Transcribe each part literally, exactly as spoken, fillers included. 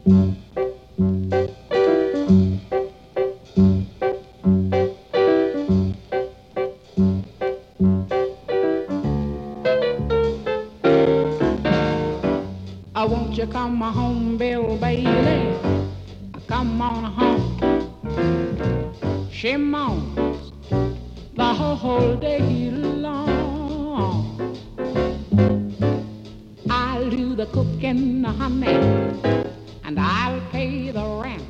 I won't you come home, Bill Bailey? Come on home. She moans the whole day long. I'll do the cooking, honey, and I'll pay the rent.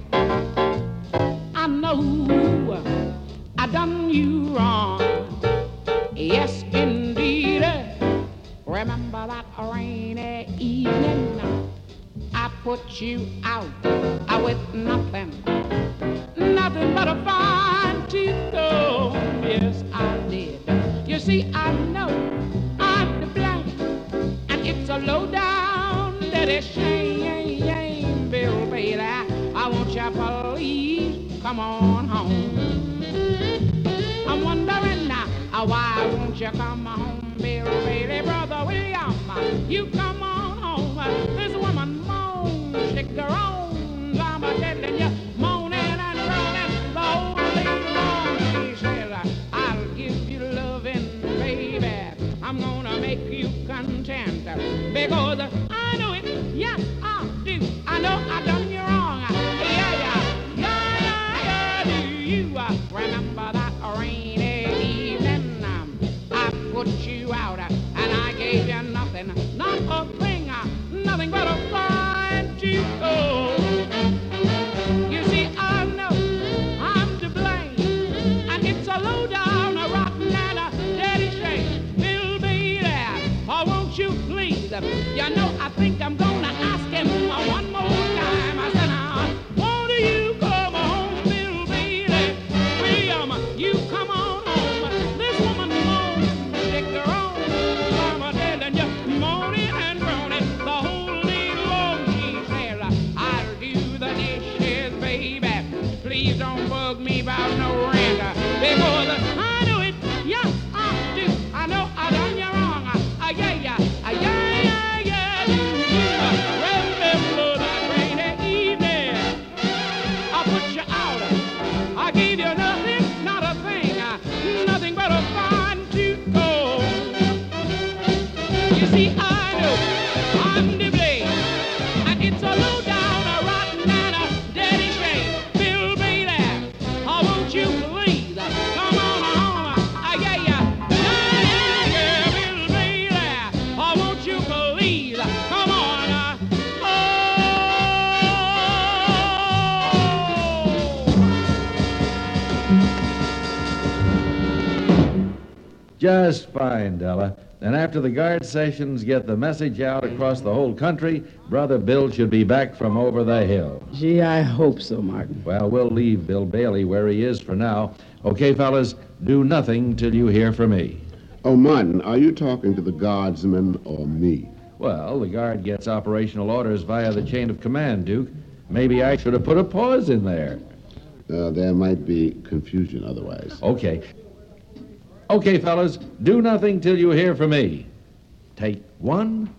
I know I done you wrong. Yes, indeed. Remember that rainy evening I put you out I with nothing, nothing but a fine tooth comb. Yes, I did. You see, I know I'm to blame, and it's a low down dirty shame, Bill Bailey. I want you please come on home. I'm wondering now, why won't you come home, Bill Bailey? Brother William, you come on home. This woman moans, she groans, I'm a telling you, moaning and groaning the whole day long. She says, I'll give you loving, baby. I'm gonna make you content, because I know it, yes, I do. I know I done you wrong. Yeah, yeah, yeah, yeah, yeah, do you remember that rainy evening? I put you out, and I gave you nothing, not a thing, nothing but a fine tooth comb. You see, I know I'm to blame, and it's a low down, a rotten and a dirty shame. Bill Bailey, oh, won't you please? You know, I think I'm gonna ask him one more time. I said, now, won't you come home, Bill Bailey? William, you come on home. This woman moans, she groans, I'm a telling you, moaning and groaning the whole day long. She says, I'll do the dishes, baby. Please don't bug me about no rent, because I know it, yes, I do. I know I done you wrong. Uh, yeah, yeah, uh, yeah, yeah, yeah, do you remember that rainy evening? I put you out. I gave you nothing, not a thing, uh, nothing but a fine tooth comb. You see, I know I'm to blame, and it's a low down, a rotten and a dirty shame. Bill Bailey, oh, won't you please uh, come on home? Uh, yeah, yeah, yeah, yeah, yeah, Bill Bailey, oh, won't you please uh, come on? Uh, oh. Just fine, Della. And after the guard sessions get the message out across the whole country, Brother Bill should be back from over the hill. Gee, I hope so, Martin. Well, we'll leave Bill Bailey where he is for now. Okay, fellas, do nothing till you hear from me. Oh, Martin, are you talking to the guardsmen or me? Well, the guard gets operational orders via the chain of command, Duke. Maybe I should have put a pause in there. Uh, there might be confusion otherwise. Okay. Okay, fellas, do nothing till you hear from me. Take one.